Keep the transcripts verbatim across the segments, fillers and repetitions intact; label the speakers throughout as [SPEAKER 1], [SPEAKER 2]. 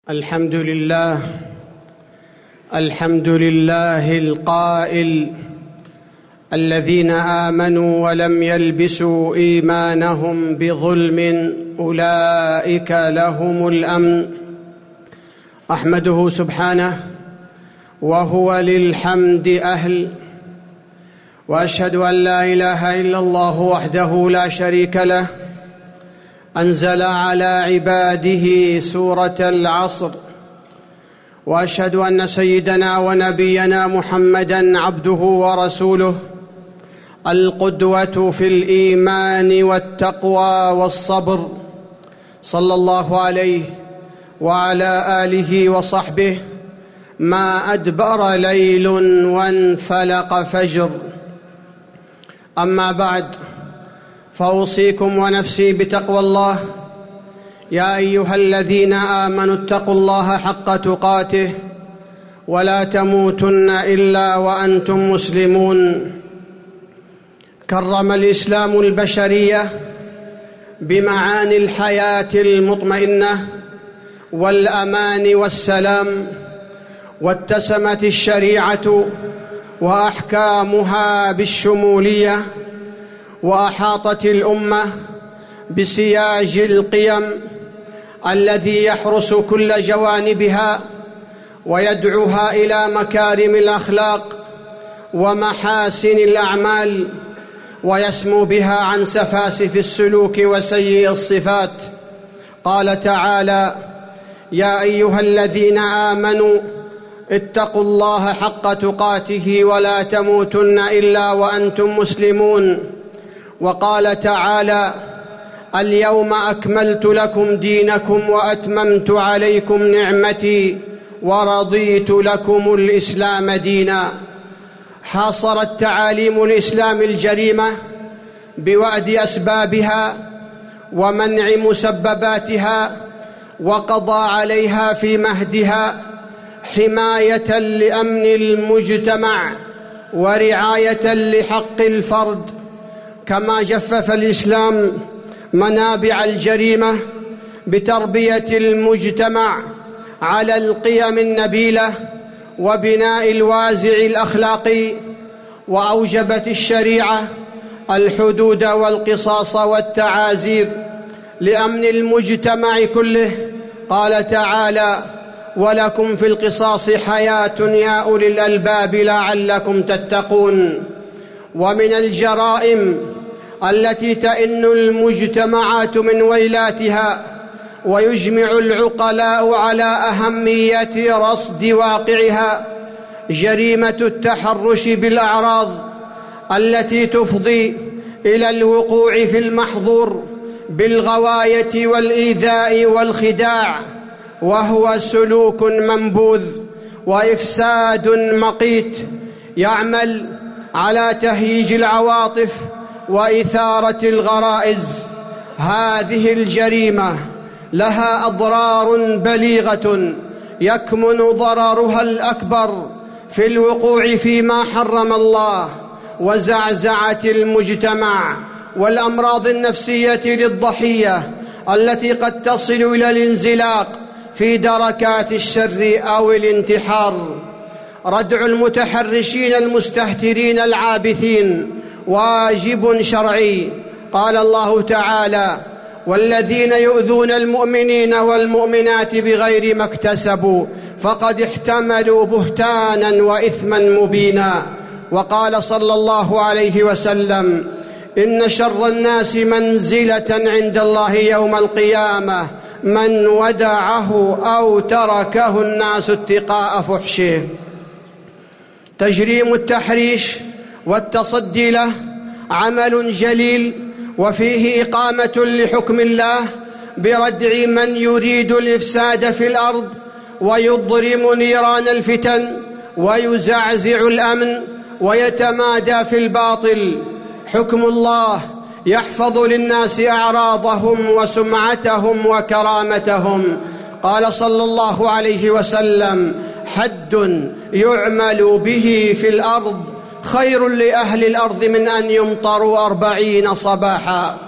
[SPEAKER 1] الحمد لله الحمد لله القائل: الذين آمنوا ولم يلبسوا إيمانهم بظلم أولئك لهم الأمن. أحمده سبحانه وهو للحمد أهل، وأشهد أن لا إله إلا الله وحده لا شريك له، أنزل على عباده سورة العصر، وأشهد أن سيدنا ونبينا محمدًا عبده ورسوله، القدوة في الإيمان والتقوى والصبر، صلى الله عليه وعلى آله وصحبه ما أدبر ليل وانفلق فجر. أما بعد، فأوصيكم ونفسي بتقوى الله. يا أيها الذين آمنوا اتقوا الله حق تقاته ولا تموتن إلا وأنتم مسلمون. كرم الإسلام البشرية بمعاني الحياة المطمئنة والأمان والسلام، واتسمت الشريعة وأحكامها بالشمولية، وأحاطت الأمة بسياج القيم الذي يحرس كل جوانبها ويدعوها إلى مكارم الأخلاق ومحاسن الأعمال، ويسمو بها عن سفاسف السلوك وسيء الصفات. قال تعالى: يا أيها الذين آمنوا اتقوا الله حق تقاته ولا تموتن إلا وأنتم مسلمون. وقال تعالى: اليوم أكملت لكم دينكم وأتممت عليكم نعمتي ورضيت لكم الإسلام دينا. حاصرت تعاليم الإسلام الجريمة بوأد أسبابها ومنع مسبباتها، وقضى عليها في مهدها حماية لأمن المجتمع ورعاية لحق الفرد. كما جفف الإسلام منابع الجريمة بتربية المجتمع على القيم النبيلة وبناء الوازع الأخلاقي، وأوجبت الشريعة الحدود والقصاص والتعازير لأمن المجتمع كله. قال تعالى: ولكم في القصاص حياة يا أولي الألباب لعلكم تتقون. ومن الجرائم التي تئن المجتمعات من ويلاتها ويجمع العقلاء على أهمية رصد واقعها جريمة التحرش بالأعراض التي تفضي إلى الوقوع في المحظور بالغواية والإيذاء والخداع، وهو سلوك منبوذ وإفساد مقيت يعمل على تهييج العواطف وإثارة الغرائز. هذه الجريمة لها أضرار بليغة يكمن ضررها الأكبر في الوقوع فيما حرم الله وزعزعة المجتمع والأمراض النفسية للضحية التي قد تصل إلى الانزلاق في دركات الشر أو الانتحار. ردع المتحرشين المستهترين العابثين واجب شرعي. قال الله تعالى: والذين يؤذون المؤمنين والمؤمنات بغير ما اكتسبوا فقد احتملوا بهتانا وإثما مبينا. وقال صلى الله عليه وسلم: إن شر الناس منزلة عند الله يوم القيامة من ودعه أو تركه الناس اتقاء فحشه. تجريم التحريش والتصدي له عمل جليل، وفيه إقامة لحكم الله بردع من يريد الإفساد في الأرض ويضرم نيران الفتن ويزعزع الأمن ويتمادى في الباطل. حكم الله يحفظ للناس أعراضهم وسمعتهم وكرامتهم. قال صلى الله عليه وسلم: حد يعمل به في الأرض خير لأهل الأرض من أن يمطروا أربعين صباحا.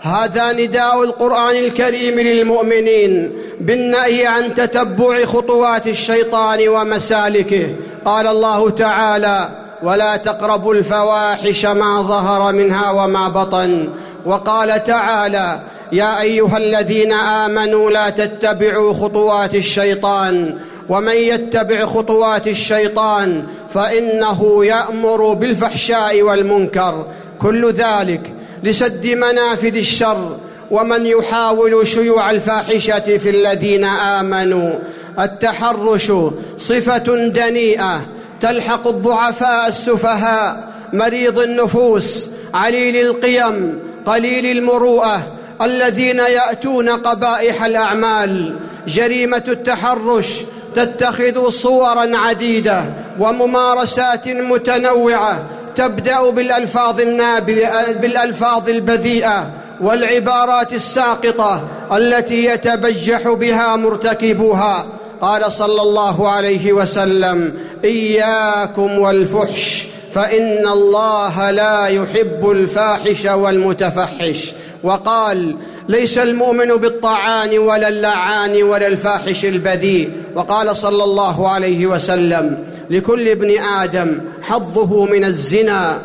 [SPEAKER 1] هذا نداء القرآن الكريم للمؤمنين بالنهي عن تتبع خطوات الشيطان ومسالكه. قال الله تعالى: ولا تقربوا الفواحش ما ظهر منها وما بطن. وقال تعالى: يا أيها الذين آمنوا لا تتبعوا خطوات الشيطان ومن يتبع خطوات الشيطان فإنه يأمر بالفحشاء والمنكر. كل ذلك لسد منافذ الشر ومن يحاول شيوع الفاحشة في الذين آمنوا. التحرش صفة دنيئة تلحق الضعفاء السفهاء مريض النفوس عليل القيم قليل المروءة الذين يأتون قبائح الأعمال. جريمة التحرش تتخذ صوراً عديدة وممارسات متنوعة تبدأ بالألفاظ النابذة بالألفاظ البذيئة والعبارات الساقطة التي يتبجح بها مرتكبوها. قال صلى الله عليه وسلم: إياكم والفحش فإن الله لا يحب الفاحش والمتفحش. وقال: ليس المؤمن بالطعان ولا اللعان ولا الفاحش البذيء. وقال صلى الله عليه وسلم: لكل ابن آدم حظه من الزنا،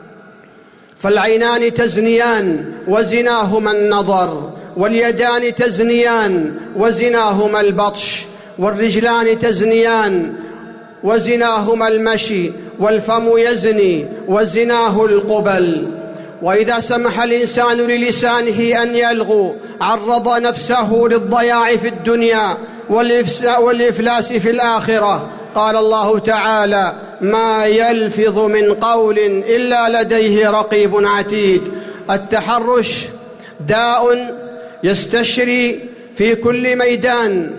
[SPEAKER 1] فالعينان تزنيان وزناهما النظر، واليدان تزنيان وزناهما البطش، والرجلان تزنيان وزناهما المشي، والفم يزني وزناه القبل. وإذا سمح الإنسان للسانه أن يلغو عرض نفسه للضياع في الدنيا والإفلاس في الآخرة. قال الله تعالى: ما يلفظ من قول إلا لديه رقيب عتيد. التحرش داء يستشري في كل ميدان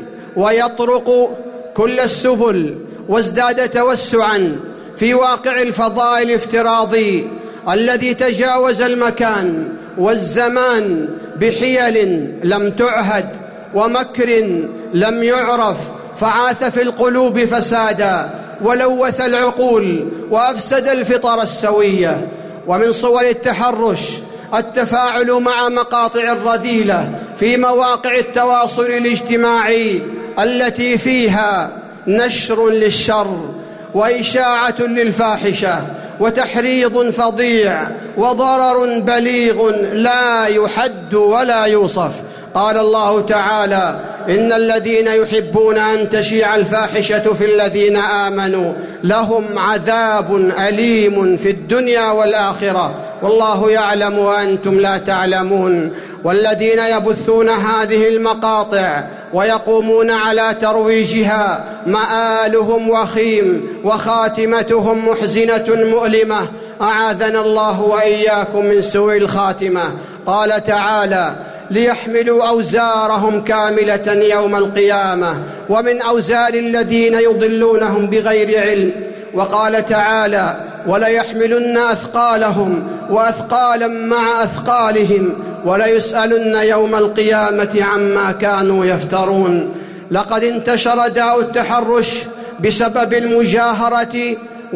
[SPEAKER 1] ويطرق كل السبل، وازداد توسعا في واقع الفضاء الافتراضي الذي تجاوز المكان والزمان بحيل لم تعهد ومكر لم يعرف، فعاث في القلوب فسادا ولوث العقول وأفسد الفطر السوية. ومن صور التحرش التفاعل مع مقاطع الرذيلة في مواقع التواصل الاجتماعي التي فيها نشر للشر وإشاعة للفاحشة وتحريض فظيع وضرر بليغ لا يحد ولا يوصف. قال الله تعالى: إن الذين يحبون أن تشيع الفاحشة في الذين آمنوا لهم عذاب أليم في الدنيا والآخرة والله يعلم وأنتم لا تعلمون. والذين يبثون هذه المقاطع ويقومون على ترويجها مآلهم وخيم وخاتمتهم محزنة مؤلمة، أعاذنا الله وإياكم من سوء الخاتمة. قال تعالى: ليحملوا أوزارهم كاملة يوم القيامة ومن أوزار الذين يضلونهم بغير علم. وقال تعالى: وليحملن أثقالهم وأثقالا مع أثقالهم وليسألن يوم القيامة عما كانوا يفترون. لقد انتشر داء التحرش بسبب المجاهرة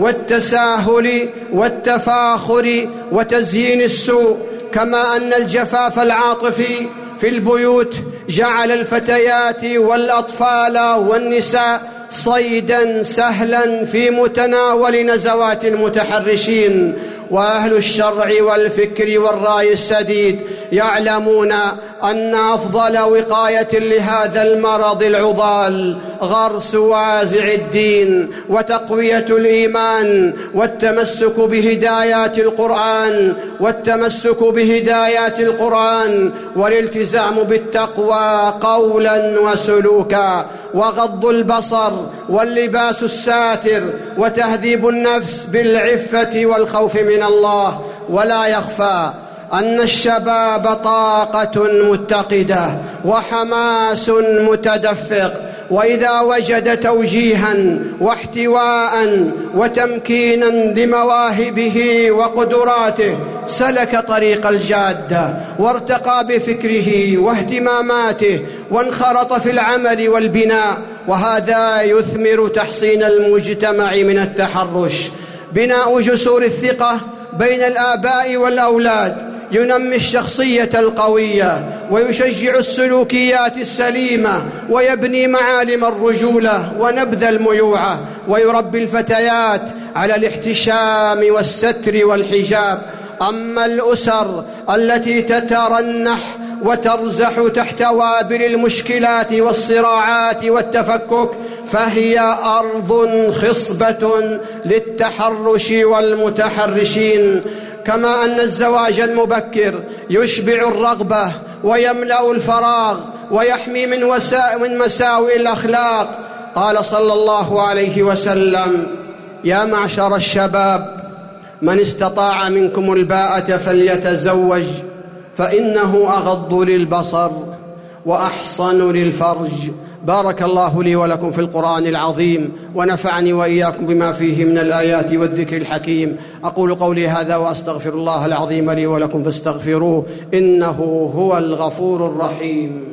[SPEAKER 1] والتساهل والتفاخر وتزيين السوء، كما أن الجفاف العاطفي في البيوت جعل الفتيات والأطفال والنساء صيداً سهلاً في متناول نزوات المتحرشين. وأهل الشرع والفكر والرأي السديد يعلمون أن أفضل وقاية لهذا المرض العضال غرس وازع الدين وتقوية الإيمان والتمسك بهدايات القرآن والتمسك بهدايات القرآن والالتزام بالتقوى قولاً وسلوكا، وغض البصر واللباس الساتر وتهذيب النفس بالعفة والخوف من الله. ولا يخفى أن الشباب طاقة متقدة وحماس متدفق، وإذا وجد توجيها واحتواء وتمكينا لمواهبه وقدراته سلك طريق الجادة وارتقى بفكره واهتماماته وانخرط في العمل والبناء، وهذا يثمر تحصين المجتمع من التحرش. بناء جسور الثقة بين الآباء والأولاد ينمي الشخصية القوية ويشجع السلوكيات السليمة ويبني معالم الرجولة ونبذ الميوعة، ويربي الفتيات على الاحتشام والستر والحجاب. أما الأسر التي تترنح وترزح تحت وابل المشكلات والصراعات والتفكك فهي أرض خصبة للتحرش والمتحرشين. كما أن الزواج المبكر يشبع الرغبة ويملأ الفراغ ويحمي من, وسا... من مساوئ الأخلاق. قال صلى الله عليه وسلم: يا معشر الشباب، من استطاع منكم الباءة فليتزوج، فإنه أغض للبصر وأحصن للفرج. بارك الله لي ولكم في القرآن العظيم، ونفعني وإياكم بما فيه من الآيات والذكر الحكيم. أقول قولي هذا وأستغفر الله العظيم لي ولكم فاستغفروه، إنه هو الغفور الرحيم.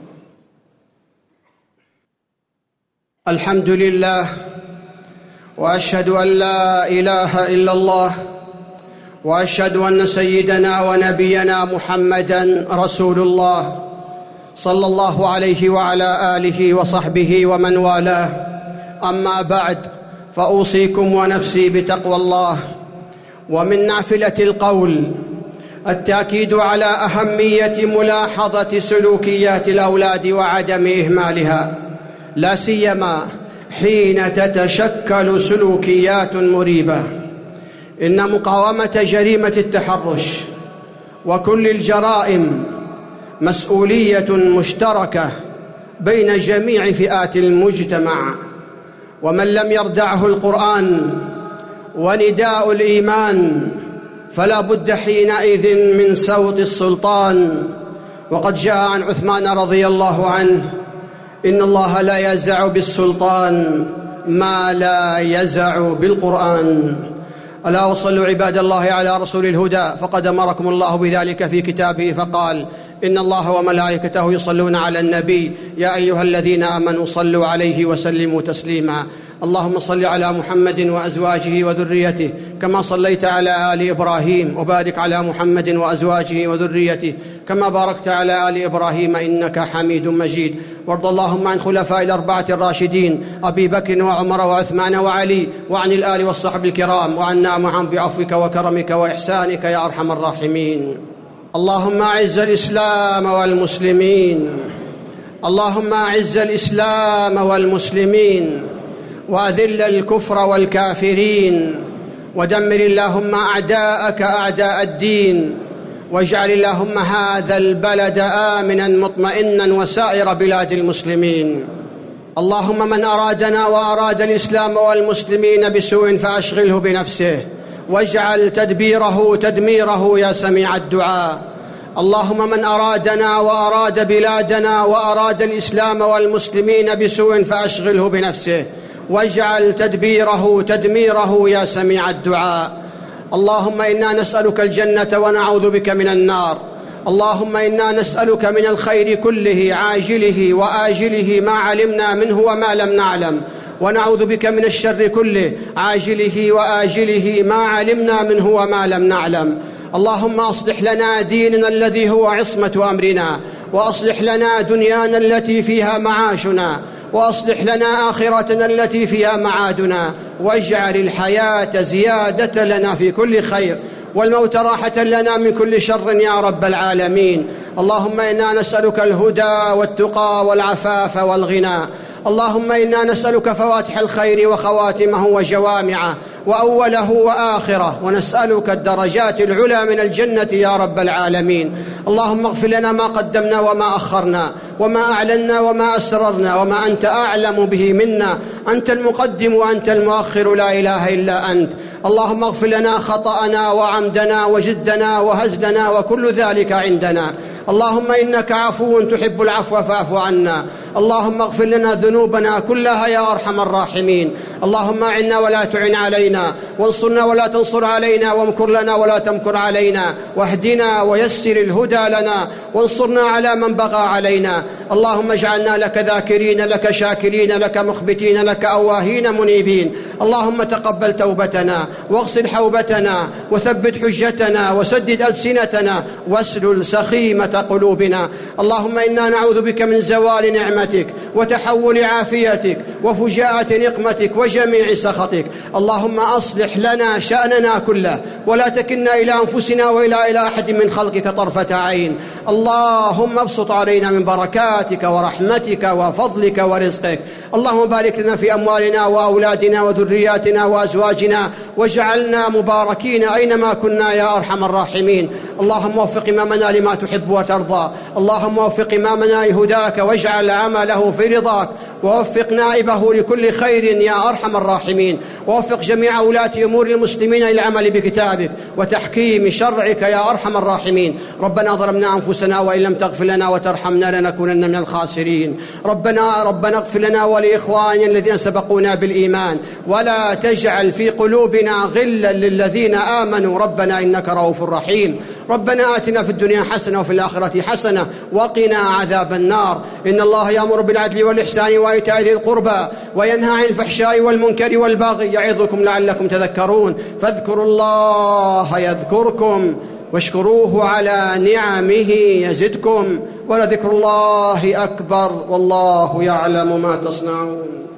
[SPEAKER 1] الحمد لله، وأشهد أن لا إله إلا الله، وأشهد أن سيدنا ونبينا محمدًا رسول الله صلى الله عليه وعلى آله وصحبه ومن والاه. أما بعد، فأوصيكم ونفسي بتقوى الله. ومن نافلة القول التأكيد على أهمية ملاحظة سلوكيات الأولاد وعدم إهمالها، لا سيما حين تتشكل سلوكيات مريبة. إن مقاومة جريمة التحرش وكل الجرائم مسؤولية مشتركة بين جميع فئات المجتمع، ومن لم يردعه القرآن ونداء الإيمان فلا بد حينئذ من سوط السلطان. وقد جاء عن عثمان رضي الله عنه: إن الله لا يزع بالسلطان ما لا يزع بالقرآن. ألا وصلوا عباد الله على رسول الهدى، فقد أمركم الله بذلك في كتابه فقال: إن الله وملائكته يصلون على النبي يا أيها الذين آمنوا صلوا عليه وسلموا تسليما. اللهم صل على محمد وأزواجه وذريته كما صليت على آل إبراهيم، وبارك على محمد وأزواجه وذريته كما باركت على آل إبراهيم إنك حميد مجيد. وارض اللهم عن خلفاء الأربعة الراشدين أبي بكر وعمر وعثمان وعلي، وعن الآل والصحب الكرام، وعنا معهم بعفوك وكرمك وإحسانك يا أرحم الراحمين. اللهم أعز الإسلام والمسلمين، اللهم أعز الإسلام والمسلمين، وأذل الكفر والكافرين، ودمر اللهم أعداءك أعداء الدين، واجعل اللهم هذا البلد آمنا مطمئنا وسائر بلاد المسلمين. اللهم من أرادنا وأراد الإسلام والمسلمين بسوء فأشغله بنفسه، واجعل تدبيره تدميره يا سميع الدعاء. اللهم من أرادنا وأراد بلادنا وأراد الإسلام والمسلمين بسوء فأشغله بنفسه، واجعل تدبيره تدميره يا سميع الدعاء. اللهم إنا نسألك الجنة ونعوذ بك من النار. اللهم إنا نسألك من الخير كله عاجله وآجله ما علمنا منه وما لم نعلم، ونعوذ بك من الشر كله عاجله وآجله ما علمنا منه وما لم نعلم. اللهم أصلح لنا ديننا الذي هو عصمة أمرنا، وأصلح لنا دنيانا التي فيها معاشنا، وأصلح لنا آخرتنا التي فيها معادنا، واجعل الحياة زيادة لنا في كل خير، والموت راحة لنا من كل شر يا رب العالمين. اللهم إنا نسألك الهدى والتقى والعفاف والغنى. اللهم إنا نسألك فواتح الخير وخواتمه وجوامعه وأوله وآخره، ونسألك الدرجات العلى من الجنة يا رب العالمين. اللهم اغفر لنا ما قدمنا وما أخرنا، وما أعلنا وما أسررنا، وما أنت أعلم به منا. أنت المقدم وأنت المؤخر، لا إله إلا أنت. اللهم اغفر لنا خطأنا وعمدنا وجدنا وهزلنا وكل ذلك عندنا. اللهم إنك عفو تحب العفو فاعف عنا. اللهم اغفر لنا ذنوبنا كلها يا أرحم الراحمين. اللهم أعنا ولا تعن علينا، وانصرنا ولا تنصر علينا، وامكر لنا ولا تمكر علينا، واهدنا ويسر الهدى لنا، وانصرنا على من بغى علينا. اللهم اجعلنا لك ذاكرين، لك شاكرين، لك مخبتين، لك أواهين منيبين. اللهم تقبل توبتنا، واغسل حوبتنا، وثبت حجتنا، وسدد ألسنتنا، واسلل سخيمة قلوبنا. اللهم إنا نعوذ بك من زوال نعمتك، وتحول عافيتك، وفجاءة نقمتك، وجميع سخطك. اللهم أصلح لنا شأننا كله، ولا تكلنا إلى أنفسنا وإلى إلى أحد من خلقك طرفة عين. اللهم ابسط علينا من بركاتك ورحمتك وفضلك ورزقك. اللهم بارك لنا في أموالنا وأولادنا وذرياتنا وأزواجنا، واجعلنا مباركين أينما كنا يا أرحم الراحمين. اللهم وفق إمامنا لما تحب وترضى. اللهم وفق إمامنا لهداك، واجعل عمله في رضاك، ووفق نائبه لكل خير يا أرحم الراحمين. ووفق جميع ولاة أمور المسلمين للعمل بكتابك وتحكيم شرعك يا أرحم الراحمين. ربنا ظلمنا أنفسنا، وإن لم تغفر لنا وترحمنا لنكونن من الخاسرين. ربنا ربنا اغفر لنا ولإخواننا الذين سبقونا بالإيمان، ولا تجعل في قلوبنا غلا للذين آمنوا، ربنا إنك رؤوف رحيم. ربنا آتنا في الدنيا حسنة وفي الآخرة حسنة وقنا عذاب النار. إن الله يأمر بالعدل والإحسان وإيتاء ذي القربى، وينهى عن الفحشاء والمنكر والبغي، يعظكم لعلكم تذكرون. فاذكروا الله يذكركم، واشكروه على نعمه يزدكم، ولذكر الله أكبر، والله يعلم ما تصنعون.